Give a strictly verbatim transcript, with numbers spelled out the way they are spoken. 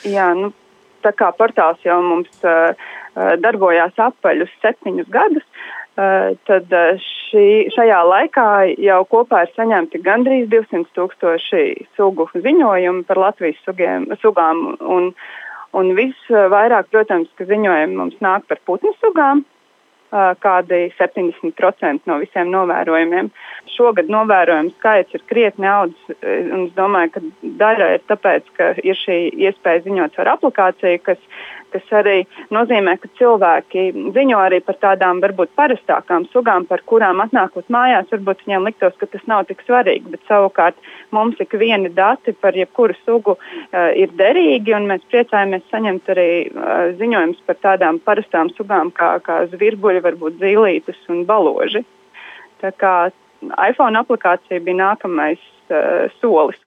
Jā, nu, tā kā portāls jau mums uh, darbojās apaļus septiņus gadus, uh, tad šī, šajā laikā jau kopā ir saņemti gandrīz divsimt tūkstoši sugu ziņojumi par Latvijas sugiem, sugām. Un, un visvairāk, protams, ka ziņojumi mums nāk par putnu sugām, uh, kādi septiņdesmit procenti no visiem novērojumiem. Šogad novērojumu skaits ir krietni audzis, un es domāju, ka daļa ir tāpēc, ka ir šī iespēja ziņot ar aplikāciju, kas, kas arī nozīmē, ka cilvēki ziņo arī par tādām varbūt parastākām sugām, par kurām atnākot mājās, varbūt viņiem liktos, ka tas nav tik svarīgi, bet savukārt mums ik vieni dati par jebkuru sugu uh, ir derīgi, un mēs priecājamies saņemt arī uh, ziņojumus par tādām parastām sugām kā, kā zvirbuļi, varbūt zīlītes un baloži. Tā kā iPhone aplikācija bija nākamais uh, solis.